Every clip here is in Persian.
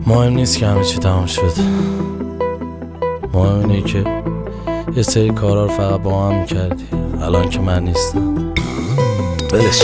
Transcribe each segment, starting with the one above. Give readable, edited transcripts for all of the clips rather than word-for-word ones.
مهم نیست که همه چی تمام شد، مهم اینه که یه سری کارا رو فقط با هم میکردی. الان که من نیستم ولش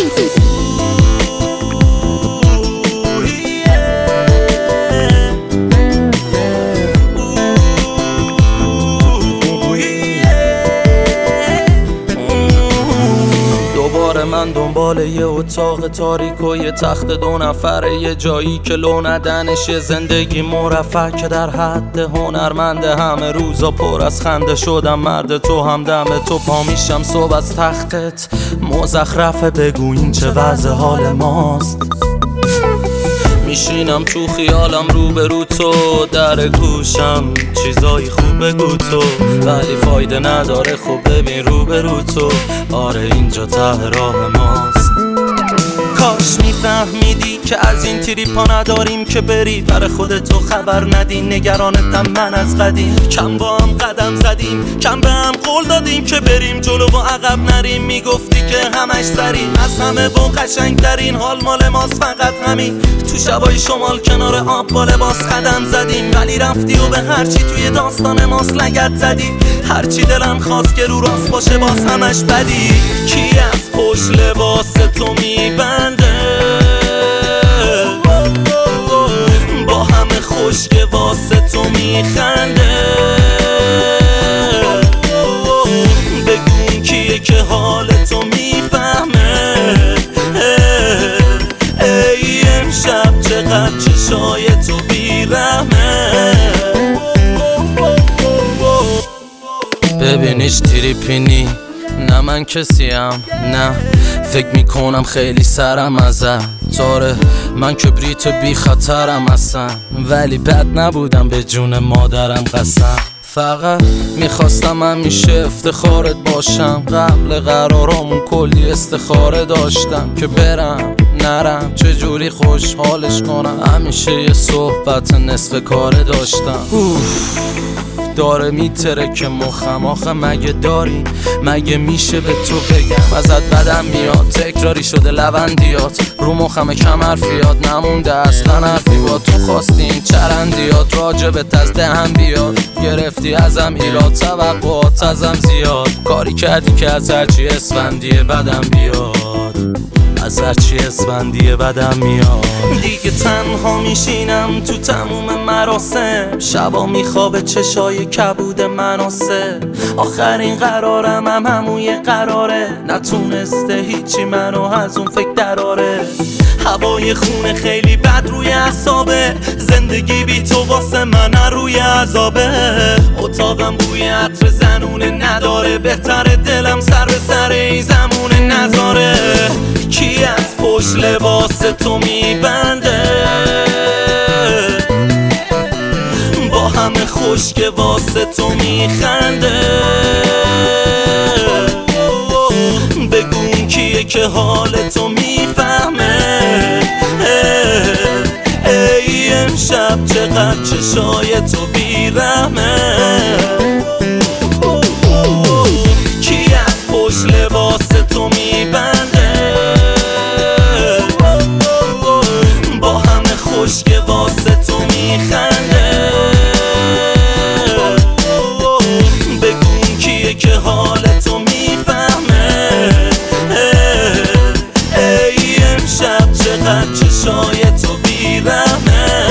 من دنبال یه اتاق تاریک و یه تخت 2 نفره، یه جایی که لو ندنش، یه زندگی مرفه که در حد هنرمنده. همه روزا پر از خنده شدم مرد تو، هم دم تو پا میشم صبح از تختت مزخرفه. بگو این چه وضع حال ماست؟ میشینم تو خیالم روبرو تو، در گوشم چیزای خوب بگو تو، ولی فایده نداره. خب ببین روبرو تو، آره اینجا ته راه ماست. کاش میفهمیدی که از این تریپا نداریم که بری برای خودتو خبر ندی. نگرانتم من از قدیم، کم با هم قدم زدیم، کم به هم قول دادیم که بریم جلو و عقب نریم. میگفتی که همش سریم، از همه با قشنگ ترین حال مال ماست فقط همین. تو شبای شمال کنار آب با لباس قدم زدیم، ولی رفتی و به هرچی توی داستان ماست لگد زدی. هرچی دلم خواست که رو راست باشه باز همش بدی. کی از پشت لباس تو میبنده؟ با همه خوش که واسه تو میخنده. بگو کیه که حال تو میفهمه؟ ای امشب چقدر چشای تو بیرحمه. ببین هیچ تریپینی نه من کسیم، نه فکر میکنم خیلی سرم ازم تاره. من کبریت بی خطرم اصلا، ولی بد نبودم به جون مادرم قسم. فقط میخواستم همیشه افتخارت باشم. قبل قرارامون کلی استخاره داشتم که برم نرم چجوری خوشحالش کنم. همیشه یه صحبت نصف کاره داشتم. داره میتره که مخم آخه مگه داری؟ مگه میشه به تو بگم ازت بدم میاد؟ تکراری شده لبندیات رو مخم کم حرفیات، نمونده اصلا حرفی با تو. خواستی این چرندیات راجبت از دهن بیاد، گرفتی ازم ایراد توقعات ازم زیاد. کاری کردی که از هرچی اسفندیه بدم بیاد، از هرچی اسفندیه بدم میاد. دیگه تنها میشینم تو تموم مراسم، شبا میخوابه چشای کبود مناسه. آخرین قرارم هم همون قراره، نتونسته هیچی منو از اون فکر دراره. هوای خونه خیلی بد روی اعصابه، زندگی بی تو واسه من روی عذابه. اتاقم بوی عطر زنونه نداره، بهتره دلم سر به سر این زمونه نذاره. کی از پشت لباس تو میبنده؟ با همه خوش که واسه تو میخنده. بگو کیه که حال تو میفهمه؟ ای امشب چقدر چشای تو بیرحمه. کی از پشت لباس تو میبنده؟ با همه خوش که واسه تو میخنده. بگو کیه که حال تو میفهمه؟ ای امشب چقدر چشای تو بیرحمه.